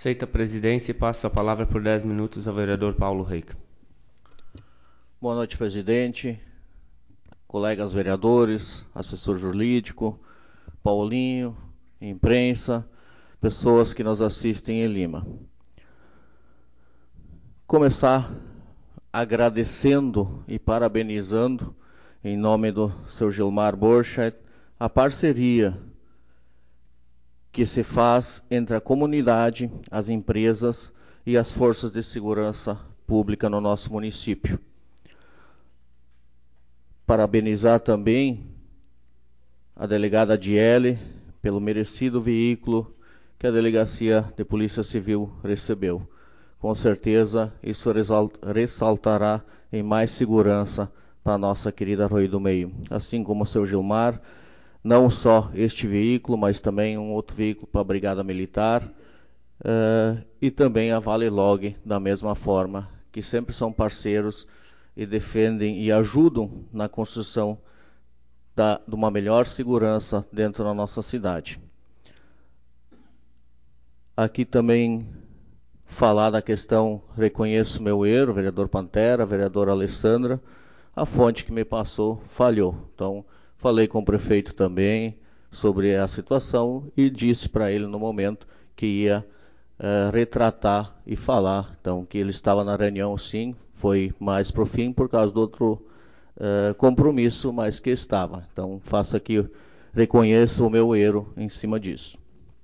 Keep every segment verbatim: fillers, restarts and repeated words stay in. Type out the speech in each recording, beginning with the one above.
Aceita a presidência e passo a palavra por dez minutos ao vereador Paulo Reica. Boa noite, presidente, colegas vereadores, assessor jurídico, Paulinho, imprensa, pessoas que nos assistem em Lima. Começar agradecendo e parabenizando, em nome do seu Gilmar Borchardt, a parceria que se faz entre a comunidade, as empresas e as forças de segurança pública no nosso município. Parabenizar também a delegada Adiele pelo merecido veículo que a Delegacia de Polícia Civil recebeu. Com certeza isso ressaltará em mais segurança para a nossa querida Arroio do Meio. Assim como o seu Gilmar, não só este veículo, mas também um outro veículo para a Brigada Militar uh, e também a Vale Log, da mesma forma, que sempre são parceiros e defendem e ajudam na construção da, de uma melhor segurança dentro da nossa cidade. Aqui também falar da questão, reconheço meu erro, vereador Pantera, vereadora Alessandra, a fonte que me passou falhou. Então, falei com o prefeito também sobre a situação e disse para ele no momento que ia uh, retratar e falar. Então, que ele estava na reunião sim, foi mais para o fim por causa do outro uh, compromisso, mas que estava. Então, faço aqui, reconheço o meu erro em cima disso.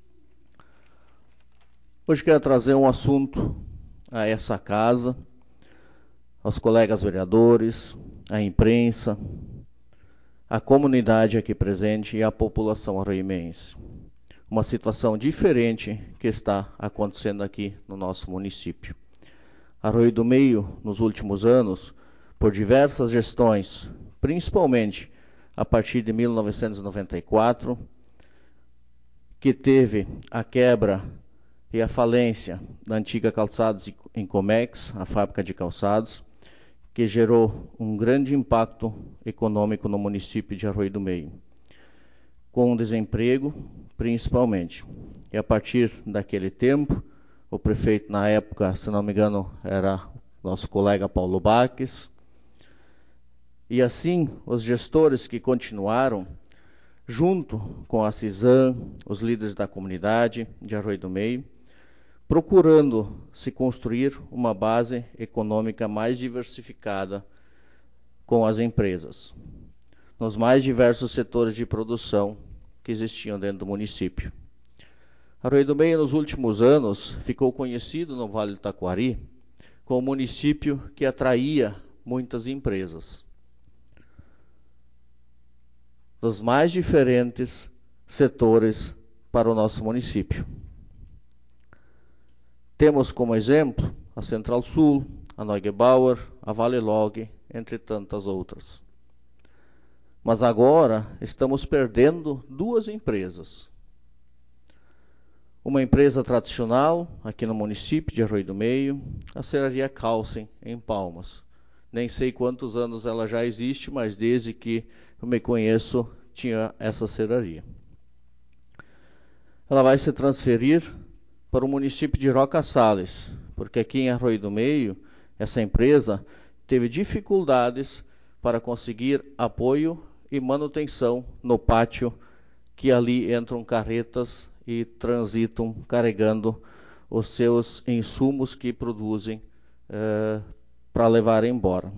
Hoje quero trazer um assunto a essa casa, aos colegas vereadores, à imprensa, à comunidade aqui presente e à população arroimense. Uma situação diferente que está acontecendo aqui no nosso município. Arroio do Meio, nos últimos anos, por diversas gestões, principalmente a partir de mil novecentos e noventa e quatro, que teve a quebra e a falência da antiga Calçados em Comex, a fábrica de calçados, que gerou um grande impacto econômico no município de Arroio do Meio, com o desemprego principalmente. E a partir daquele tempo, o prefeito na época, se não me engano, era nosso colega Paulo Baques, e assim os gestores que continuaram, junto com a CISAM, os líderes da comunidade de Arroio do Meio, procurando se construir uma base econômica mais diversificada com as empresas, nos mais diversos setores de produção que existiam dentro do município. Arroio do Meio, nos últimos anos, ficou conhecido no Vale do Taquari como município que atraía muitas empresas, dos mais diferentes setores para o nosso município. Temos como exemplo a Central Sul, a Neugebauer, a Vale Log, entre tantas outras. Mas agora estamos perdendo duas empresas. Uma empresa tradicional aqui no município de Arroio do Meio, a Serraria Calcem, em Palmas. Nem sei quantos anos ela já existe, mas desde que eu me conheço tinha essa serraria. Ela vai se transferir para o município de Roca Sales, porque aqui em Arroio do Meio, essa empresa teve dificuldades para conseguir apoio e manutenção no pátio, que ali entram carretas e transitam carregando os seus insumos que produzem eh, para levar embora.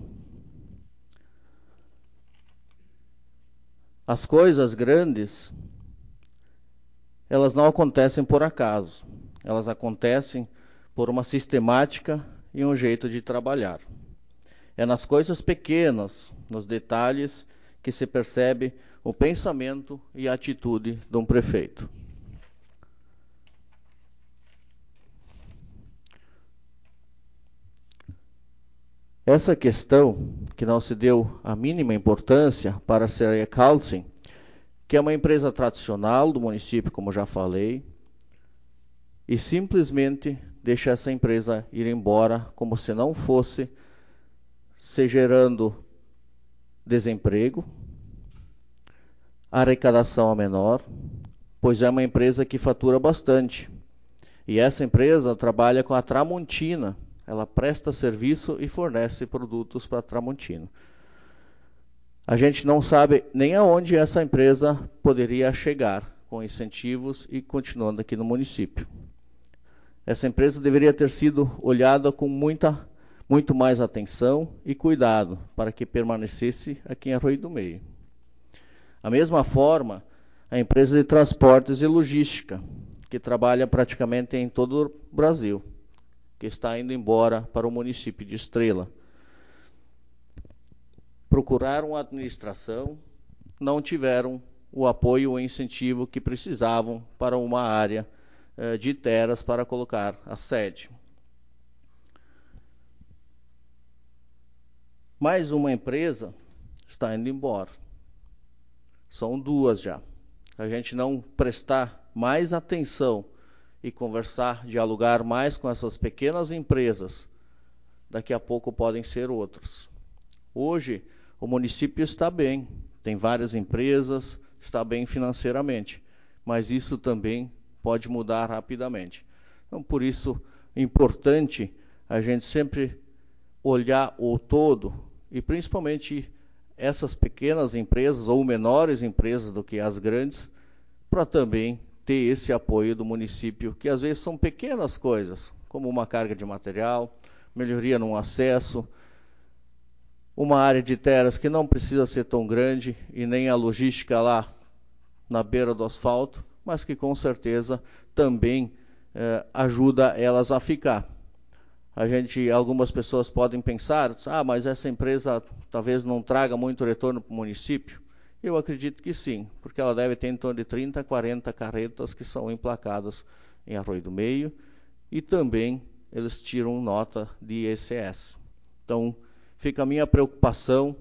As coisas grandes, elas não acontecem por acaso. Elas acontecem por uma sistemática e um jeito de trabalhar. É nas coisas pequenas, nos detalhes, que se percebe o pensamento e a atitude de um prefeito. Essa questão, que não se deu a mínima importância para a Serraria Calcem, que é uma empresa tradicional do município, como já falei, e simplesmente deixa essa empresa ir embora como se não fosse se gerando desemprego, arrecadação a menor, pois é uma empresa que fatura bastante E essa empresa trabalha com a Tramontina, ela presta serviço e fornece produtos para a Tramontina. A gente não sabe nem aonde essa empresa poderia chegar com incentivos e continuando aqui no município. Essa empresa deveria ter sido olhada com muita, muito mais atenção e cuidado para que permanecesse aqui em Arroio do Meio. Da mesma forma, a empresa de transportes e logística, que trabalha praticamente em todo o Brasil, que está indo embora para o município de Estrela. Procuraram a administração, não tiveram o apoio ou incentivo que precisavam para uma área eh, de terras para colocar a sede. Mais uma empresa está indo embora. São duas já. A gente não prestar mais atenção e conversar, dialogar mais com essas pequenas empresas, daqui a pouco podem ser outras. Hoje, o município está bem, tem várias empresas, está bem financeiramente, mas isso também pode mudar rapidamente. Então, por isso, é importante a gente sempre olhar o todo, e principalmente essas pequenas empresas, ou menores empresas do que as grandes, para também ter esse apoio do município, que às vezes são pequenas coisas, como uma carga de material, melhoria no acesso, uma área de terras que não precisa ser tão grande e nem a logística lá na beira do asfalto, mas que com certeza também eh, ajuda elas a ficar. A gente, algumas pessoas podem pensar, ah, mas essa empresa talvez não traga muito retorno para o município. Eu acredito que sim, porque ela deve ter em torno de trinta, quarenta carretas que são emplacadas em Arroio do Meio e também eles tiram nota de I C S. Então, fica a minha preocupação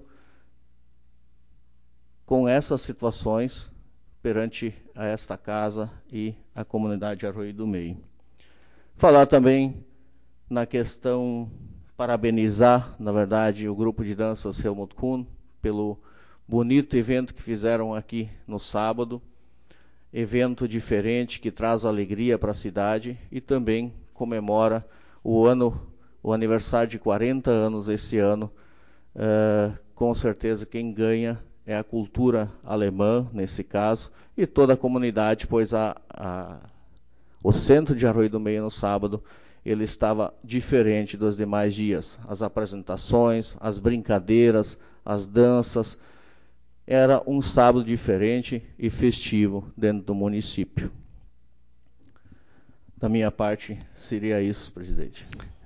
com essas situações perante a esta casa e a comunidade de Arroio do Meio. Falar também na questão, parabenizar, na verdade, o grupo de danças Helmut Kuhn pelo bonito evento que fizeram aqui no sábado, evento diferente que traz alegria para a cidade e também comemora o ano, o aniversário de quarenta anos esse ano. Uh, com certeza quem ganha é a cultura alemã, nesse caso, e toda a comunidade, pois a, a, o centro de Arroio do Meio no sábado, ele estava diferente dos demais dias. As apresentações, as brincadeiras, as danças, era um sábado diferente e festivo dentro do município. Da minha parte, seria isso, presidente.